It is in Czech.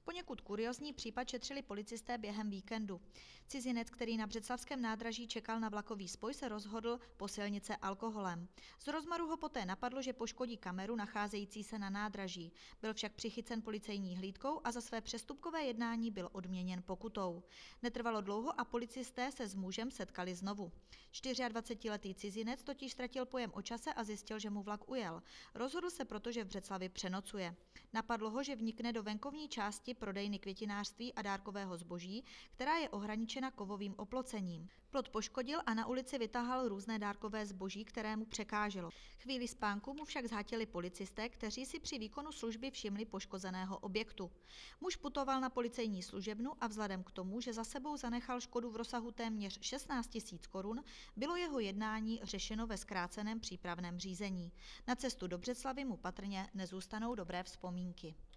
Poněkud kuriózní případ šetřili policisté během víkendu. Cizinec, který na břeclavském nádraží čekal na vlakový spoj, se rozhodl posilnit se alkoholem. Z rozmaru ho poté napadlo, že poškodí kameru nacházející se na nádraží. Byl však přichycen policejní hlídkou a za své přestupkové jednání byl odměněn pokutou. Netrvalo dlouho a policisté se s mužem setkali znovu. 24letý cizinec totiž ztratil pojem o čase a zjistil, že mu vlak ujel. Rozhodl se proto, že v Břeclavi přenocuje. Napadlo ho, že vnikne do venkovní části prodejny květinářství a dárkového zboží, která je ohraničena kovovým oplocením. Plot poškodil a na ulici vytahal různé dárkové zboží, které mu překáželo. Chvíli spánku mu však zhatili policisté, kteří si při výkonu služby všimli poškozeného objektu. Muž putoval na policejní služebnu a vzhledem k tomu, že za sebou zanechal škodu v rozsahu téměř 16 000 korun, bylo jeho jednání řešeno ve zkráceném přípravném řízení. Na cestu do Břeclavi mu patrně nezůstanou dobré vzpomínky.